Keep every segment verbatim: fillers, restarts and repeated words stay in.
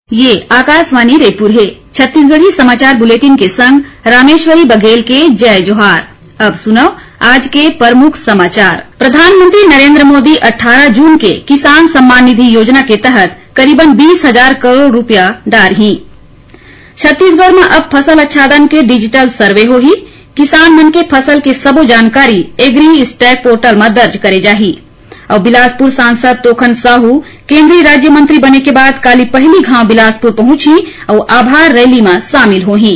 ये आकाशवाणी रायपुर है। छत्तीसगढ़ी समाचार बुलेटिन के संग रामेश्वरी बघेल के जय जोहार। अब सुनो आज के प्रमुख समाचार। प्रधानमंत्री नरेंद्र मोदी अठारह जून के किसान सम्मान निधि योजना के तहत करीबन बीस हजार करोड़ रुपया डारही। छत्तीसगढ़ में अब फसल अच्छादन के डिजिटल सर्वे होही। किसान मन के फसल के सबो जानकारी एग्री स्टैक पोर्टल में दर्ज करे जाही। और बिलासपुर सांसद तोखन साहू केंद्रीय राज्य मंत्री बने के बाद काली पहली घाव बिलासपुर पहुंची और आभार रैली में शामिल होही।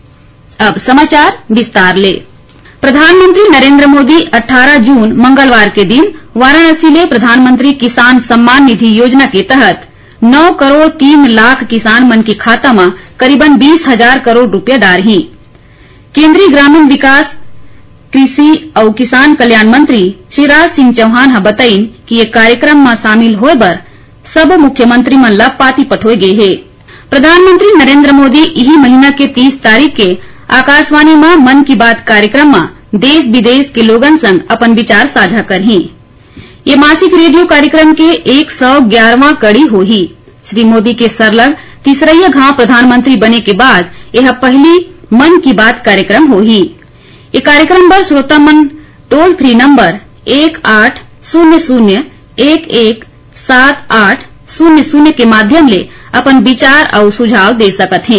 अब समाचार विस्तार ले। प्रधानमंत्री नरेंद्र मोदी अठारह जून मंगलवार के दिन वाराणसी ले प्रधानमंत्री किसान सम्मान निधि योजना के तहत नौ करोड़ तीन लाख किसान मन के खाता में करीबन बीस हजार करोड़ रुपया डारही। केंद्रीय ग्रामीण विकास कृषि और किसान कल्याण मंत्री शिवराज सिंह चौहान हा बताइन कि ये कार्यक्रम में शामिल होए बर सब मुख्यमंत्री मन ला पाती पठोए गे हे। प्रधानमंत्री नरेंद्र मोदी यही महीना के तीस तारीख के आकाशवाणी में मन की बात कार्यक्रम में देश विदेश के लोगन संग अपन विचार साझा करही। ये मासिक रेडियो कार्यक्रम के एक सौ ग्यारहवां कड़ी होही। श्री मोदी के सरलग तीसरैया घाव प्रधानमंत्री बने के बाद यह पहली मन की बात कार्यक्रम होही। ये कार्यक्रम पर श्रोता मन टोल फ्री नंबर एक आठ शून्य शून्य एक एक सात आठ शून्य शून्य के माध्यम ले अपन विचार और सुझाव दे सकत हैं।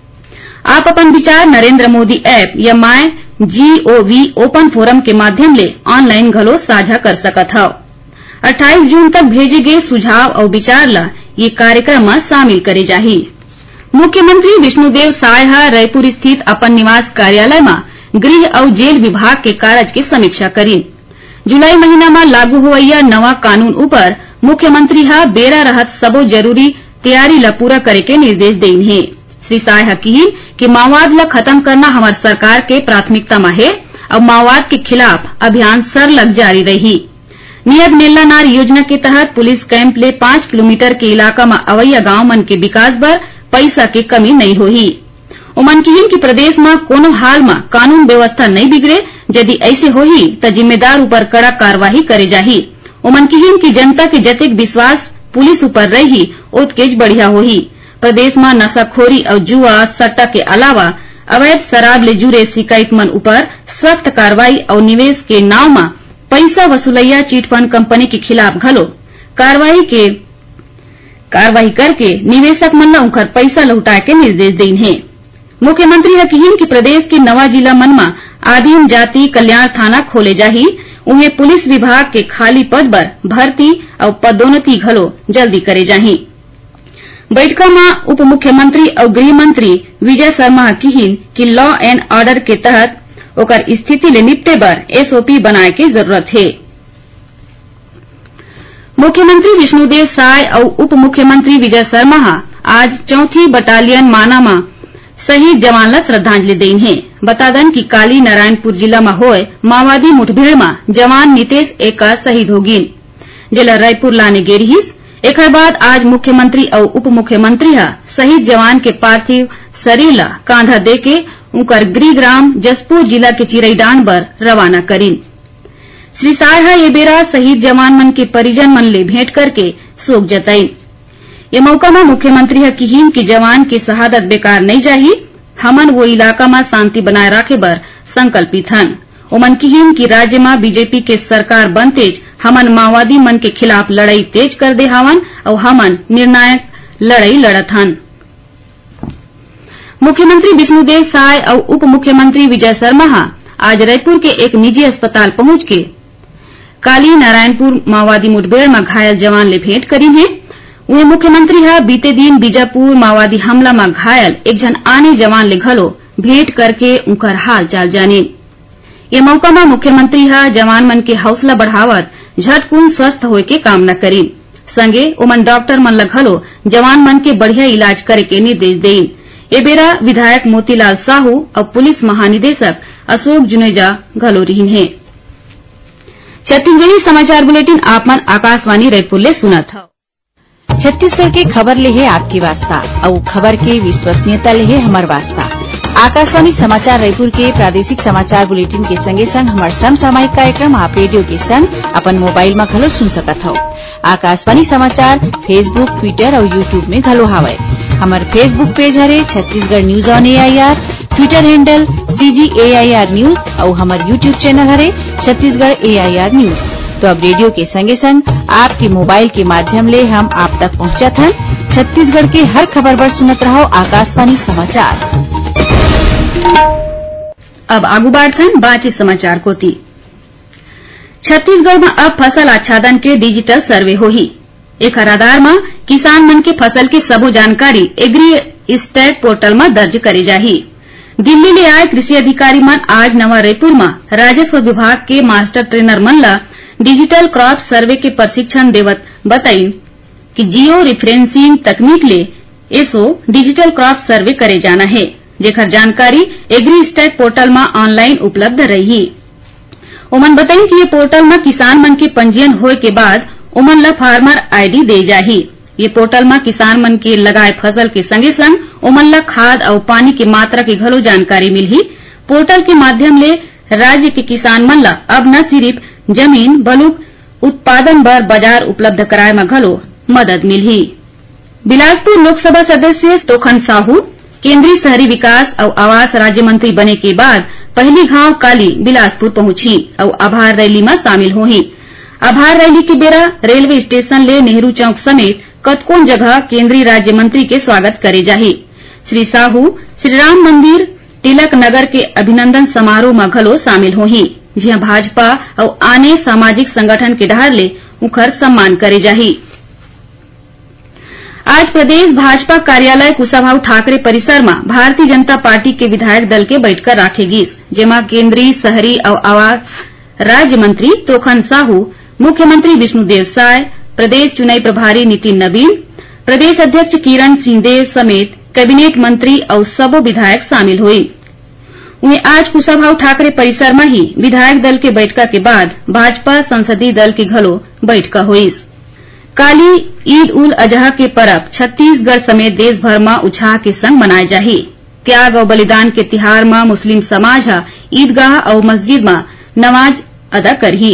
आप अपन विचार नरेंद्र मोदी ऐप या माय जीओवी ओपन फोरम के माध्यम ले ऑनलाइन घलो साझा कर सकत हव। अट्ठाईस जून तक भेजे गए सुझाव और विचार ला ये कार्यक्रम में शामिल करे जाही। मुख्यमंत्री विष्णुदेव साय हा रायपुर स्थित अपन निवास कार्यालय में गृह और जेल विभाग के कार्य की समीक्षा करी। जुलाई महीना में लागू होवैया नवा कानून ऊपर मुख्यमंत्री हा बेरा रहत सबो जरूरी तैयारी ला पूरा करे के निर्देश देन है। श्री साय हा कही कि माओवाद ला खत्म करना हमार सरकार के प्राथमिकता में है और माओवाद के खिलाफ अभियान सरलग जारी रही। नियत मेला नार योजना के तहत पुलिस कैंप ले पांच किलोमीटर के इलाका में अवैया गांव मन के विकास बर पैसा के कमी नहीं होही। उमन कहिन कि प्रदेश में कोनो हाल में कानून व्यवस्था नहीं बिगड़े। यदि ऐसे होही तो जिम्मेदार ऊपर कड़ा कार्रवाई करे जाही। उमन कहिन कि जनता के जतेक विश्वास पुलिस ऊपर रही ओतकेज बढ़िया होही। प्रदेश में नशाखोरी और जुआ सट्टा के अलावा अवैध शराब ले जुड़े शिकायत मन ऊपर सख्त कार्रवाई और निवेश के नाव में पैसा वसूलैया चिटफंड कंपनी के खिलाफ घलो कार्रवाई के कार्रवाई करके निवेशक मन ला उनकर पैसा लौटाए के निर्देश देन है। मुख्यमंत्री हा कहिन कि प्रदेश के नवा जिला मन में आदिम जाति कल्याण थाना खोले जाही। उन्हें पुलिस विभाग के खाली पद पर भर्ती और पदोन्नति घलो जल्दी करे जाही। बैठका में उप मुख्यमंत्री और गृह मंत्री विजय शर्मा कहिन कि लॉ एंड ऑर्डर के तहत ओकर स्थिति ले निपटे बर एसओपी बनाए के जरूरत है। मुख्यमंत्री विष्णुदेव साय और उप मुख्यमंत्री विजय शर्मा आज चौथी बटालियन माना में शहीद जवान ला श्रद्धांजलि देन है। बता दन कि काली नारायणपुर जिला में होए माओवादी मुठभेड़ में जवान नितेश एका शहीद हो गिन जिला रायपुर लाने गे रहिस। एकर बाद आज मुख्यमंत्री और उप मुख्यमंत्री हा शहीद जवान के पार्थिव शरीर ला कांधा देके उनकर गृह ग्राम जसपुर जिला के चिरईडांड बर रवाना करिन। श्री साय हा ये बेरा शहीद जवान मन के परिजन मन ले भेंट करके शोक जताइन। ये मौका में मुख्यमंत्री हा कहिन कि जवान की शहादत बेकार नहीं जाही। हमन वो इलाका में शांति बनाए रखे बर संकल्पित हन। उमन कहिन कि राज्य में बीजेपी के सरकार बनतेज हमन माओवादी मन के खिलाफ लड़ाई तेज कर दे हवन और हमन निर्णायक लड़ाई लड़त हन। मुख्यमंत्री विष्णुदेव साय और उप मुख्यमंत्री विजय शर्मा आज रायपुर के एक निजी अस्पताल पहुंच के काली नारायणपुर माओवादी मुठभेड़ में घायल जवान ले भेंट करी है। वहीं मुख्यमंत्री हा बीते दिन बीजापुर माओवादी हमला में घायल एक जन आने जवान ले घलो भेंट करके उनकर हाल चाल जाने। ये मौका में मुख्यमंत्री हा जवान मन के हौसला बढ़ावत झटकुन स्वस्थ होए के कामना करी। संगे उमन डॉक्टर मन ला घलो जवान मन के बढ़िया इलाज करे के निर्देश देन। ए बेरा विधायक मोतीलाल साहू और पुलिस महानिदेशक अशोक जुनेजा घलो रहीन है। छत्तीसगढ़ी समाचार बुलेटिन आप मन आकाशवाणी रायपुर ले सुनत हव। छत्तीसगढ़ के खबर ले है आपकी वास्ता और खबर के विश्वसनीयता ले है हमार वास्ता। आकाशवाणी समाचार रायपुर के प्रादेशिक समाचार बुलेटिन के संगे संग हमार समसामयिक कार्यक्रम आप रेडियो के संग अपन मोबाइल में घलो सुन सकत हव। आकाशवाणी समाचार फेसबुक ट्विटर और यूट्यूब में घलो हावय। हमार फेसबुक पेज हरे Chhattisgarh news on AIR, Twitter handle CG AIR news और हमार यूट्यूब चैनल हरे छत्तीसगढ़ एआईआर न्यूज। तो अब रेडियो के संगे संग आपके मोबाइल के माध्यम ले हम आप तक पहुंचत हन। छत्तीसगढ़ के हर खबर पर सुनत रहो आकाशवाणी समाचार। अब आगू बाढ़थन बाँचे समाचार कोती। छत्तीसगढ़ में अब फसल आच्छादन के डिजिटल सर्वे होही। एकर आधार में किसान मन के फसल के सबो जानकारी एग्री स्टैट पोर्टल में दर्ज करे जाही। दिल्ली ले आए कृषि अधिकारी मन आज नवा रायपुर में राजस्व विभाग के मास्टर ट्रेनर मन ला डिजिटल क्रॉप सर्वे के प्रशिक्षण देवत बताइन कि जियो रिफरेंसिंग तकनीक ले एसो डिजिटल क्रॉप सर्वे करे जाना है, जेकर जानकारी एग्री स्टैट पोर्टल में ऑनलाइन उपलब्ध रही। ओमन बताइन कि ये पोर्टल में किसान मन के पंजीयन होए के बाद ओमन ला फार्मर आईडी दे जाही। ये पोर्टल में किसान मन के लगाए फसल के संगे संग ओमन ला खाद और पानी की मात्रा की घलो जानकारी मिलही। पोर्टल के माध्यम ले राज्य के किसान मन ला अब न सिर्फ जमीन बलुक उत्पादन बर बाजार उपलब्ध कराए में घलो मदद मिलही। बिलासपुर लोकसभा सदस्य तोखन साहू केंद्रीय शहरी विकास और आवास राज्य मंत्री बने के बाद पहली घाव काली बिलासपुर पहुंची और आभार रैली में शामिल होही। आभार रैली के बेरा रेलवे स्टेशन ले नेहरू चौक समेत कतकोन जगह केंद्रीय राज्य मंत्री के स्वागत करे जाही। श्री साहू श्रीराम मंदिर तिलक नगर के अभिनंदन समारोह में घलो शामिल होही, जिहा भाजपा और आने सामाजिक संगठन के डहर ले उखर सम्मान करे जाही। आज प्रदेश भाजपा कार्यालय कुशाभाऊ ठाकरे परिसर में भारतीय जनता पार्टी के विधायक दल के बैठक राखेगी, जेमा केंद्रीय शहरी और आवास राज्य मंत्री तोखन साहू, मुख्यमंत्री विष्णुदेव साय, प्रदेश चुनाई प्रभारी नितिन नबीन, प्रदेश अध्यक्ष किरण सिंहदेव समेत कैबिनेट मंत्री और सबो विधायक शामिल हुई। उन्हें आज कुशाभाऊ ठाकरे परिसर में ही विधायक दल के बैठक के बाद भाजपा संसदीय दल की घलो बैठक हुई। काली ईद उल अजहा के परब छत्तीसगढ़ समेत देश भर में उत्साह के संग मनाए जाही। त्याग और बलिदान के तिहार में मुस्लिम समाज हा ईदगाह और मस्जिद में नमाज अदा करही।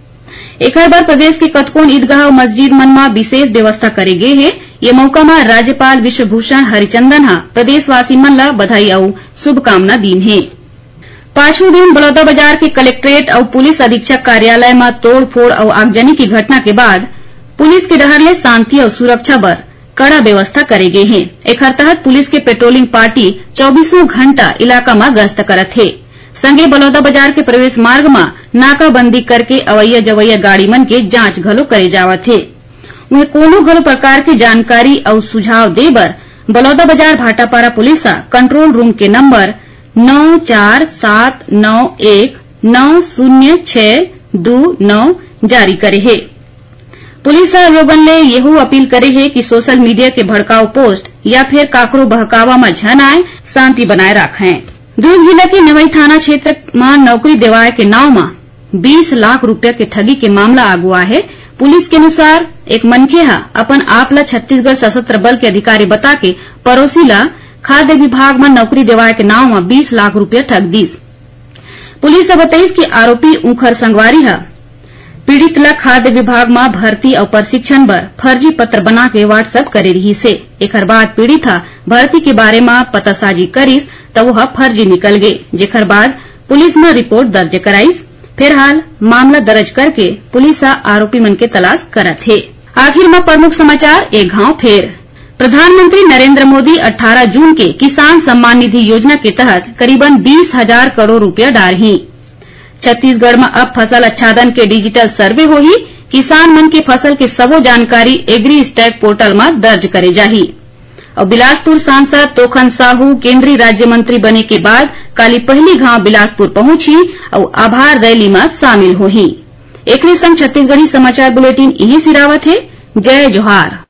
एकर बर प्रदेश के कतकोन ईदगाह और मस्जिद मन में विशेष व्यवस्था करे गे हे। ये मौका में राज्यपाल विश्वभूषण हरिचंदन हा प्रदेशवासी मन ला बधाई और शुभकामना दीन हे। पांचवें दिन बलौदाबाजार के कलेक्ट्रेट और पुलिस अधीक्षक कार्यालय में तोड़ फोड़ और आगजनी की घटना के बाद पुलिस के डहर ले शांति और सुरक्षा बर कड़ा व्यवस्था करे गे हे। एकर तहत पुलिस के पेट्रोलिंग पार्टी चौबीसों घंटा इलाका में गश्त करत हे। संगे बलौदाबाजार के प्रवेश मार्ग में नाकाबंदी करके अवैया जवैया गाड़ी मन के जांच घलो करे जावत हे। उन्हें कोनो घलो प्रकार के जानकारी और सुझाव दे बर Balodabazar Bhatapara police control room के नंबर नौ चार सात नौ एक नौ शून्य छह दो नौ जारी करे हे। पुलिस लोगन ले यहू अपील करे है कि सोशल मीडिया के भड़काऊ पोस्ट या फिर काकरो बहकावा में झन आए, शांति बनाए रखें। दुर्ग जिला के नवई थाना क्षेत्र में नौकरी देवाए के नाव में बीस लाख रुपया के ठगी के मामला आगुआ है। पुलिस के अनुसार एक मनखे हा अपन आप ला छत्तीसगढ़ सशस्त्र बल के अधिकारी बता के पड़ोसी ला खाद्य विभाग में नौकरी देवाए के नाव में बीस लाख रुपया ठग दीस। पुलिस बताइस कि आरोपी ऊखर संगवारी हा पीड़ित ला खाद्य विभाग में भर्ती और प्रशिक्षण बर फर्जी पत्र बना के व्हाट्सएप करे रही से। एकर बाद पीड़ित हा भर्ती के बारे में पतासाजी करिस तो वह फर्जी निकल गए, जेकर बाद पुलिस में रिपोर्ट दर्ज कराइस। फिलहाल मामला दर्ज करके पुलिस आरोपी मन के तलाश करत है। आखिर में प्रमुख समाचार एक घाव फेर। प्रधानमंत्री नरेंद्र मोदी अठारह जून के किसान सम्मान निधि योजना के तहत करीबन बीस हजार करोड़ रुपया डारही। छत्तीसगढ़ में अब फसल आच्छादन के डिजिटल सर्वे होही। किसान मन के फसल के सबो जानकारी एग्री स्टैट पोर्टल में दर्ज करे जाही। और बिलासपुर सांसद तोखन साहू केंद्रीय राज्य मंत्री बने के बाद काली पहली घाव बिलासपुर पहुंची और आभार रैली में शामिल होही। एकरे संग छत्तीसगढ़ी समाचार बुलेटिन यही सिरावत है। जय जोहार।